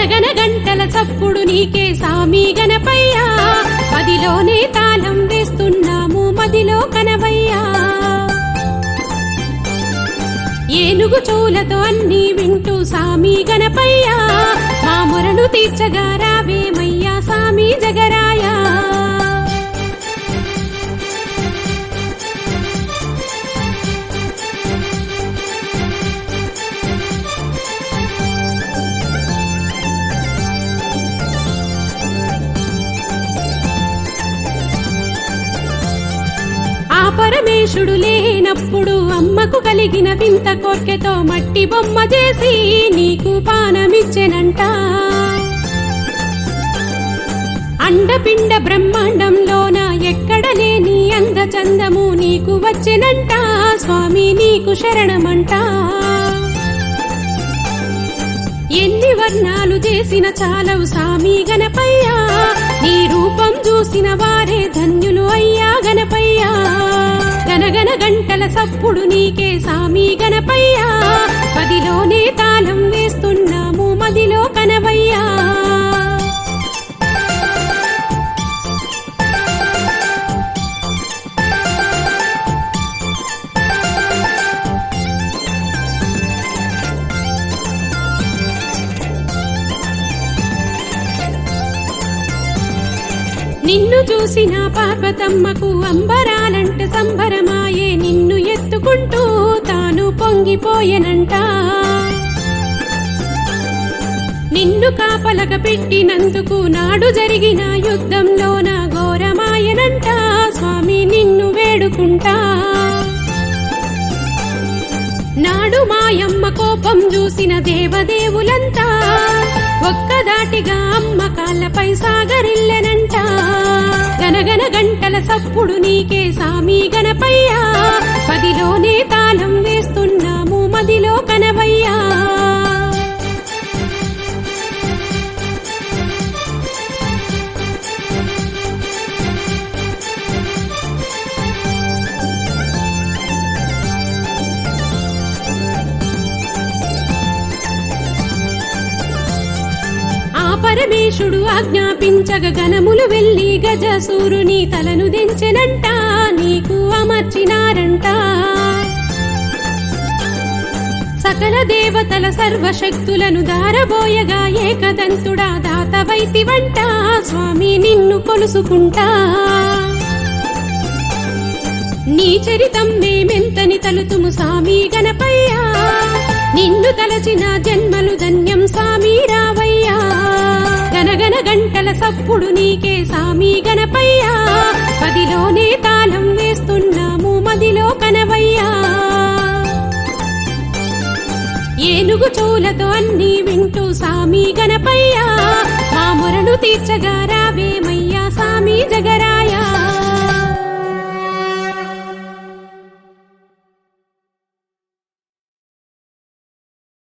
గనగన గంటల చప్పుడు నీకే సామి గణపయ్యా, మదిలోనే తాళం వేస్తున్నాము మదిలో కనవయ్యా. ఏనుగు చూలతో అన్ని వింటూ సామి గణపయ్యా, మా మొరను తీర్చగా రావేమయ్యా సామి జగరాయా. ఆ పరమేశుడు లేనప్పుడు అమ్మకు కలిగిన వింత కోర్కెతో మట్టి బొమ్మ చేసి నీకు పానమిచ్చెనంట. అండపిండ బ్రహ్మాండంలోన ఎక్కడ లేని అందచందము నీకు వచ్చెనంట, స్వామి నీకు శరణమంట. ఎన్ని వర్ణాలు చేసిన చాలవు సామి గణపయ్యా, నీ రూపం చూసిన వారే ధన్యులు అయ్యా గణపయ్యా. గనగన గంటల సప్పుడు నీకే సామి గణపయ్యా, మదిలోనే తాళం వేస్తున్నాము మదిలో కనవయ్యా. నిన్ను చూసిన పార్వతమ్మకు అంబరాలంటే సంబరమాయే, నిన్ను ఎత్తుకుంటూ తాను పొంగిపోయెనంట. నిన్ను కాపలక పెట్టినందుకు నాడు జరిగిన యుద్ధంలోన ఘోరమాయనంట, స్వామి నిన్ను వేడుకుంటా. నాడు మాయమ్మ కోపం చూసిన దేవదేవులంతా ఒక్కదాటిగా అమ్మ కాళ్ళపై సాగరిల్లెనంట. గనగన గంటల సప్పుడు నీకే సామి గణపయ్యా, మదిలోనే తాళం వేస్తున్నాము మదిలో కనవయ్యా. పరమేశుడు ఆజ్ఞాపించగ గణములు వెళ్లి గజసూరుని తలను దించెనంట, నీకు అమర్చినారంట. సకల దేవతల సర్వశక్తులను దారబోయగా ఏకదంతుడా దాతవైతివంట, స్వామి నిన్ను కొలుసుకుంటా. నీ చరితం మేమెంతని తలుతుము సామి గణపయ్యా, నిన్ను తలచిన జన్మలు ధన్యం సామి రావయ్యా. గనగన గంటల సప్పుడు నీకే సామి గణపయ్యా, మదిలోనే తాళం వేస్తున్నాము మదిలో కనవయ్యా. ఏనుగు చూలతో అన్ని వింటూ సామి గణపయ్యా, మా మొరను తీర్చగా రావేమయ్యా సామి జగరా.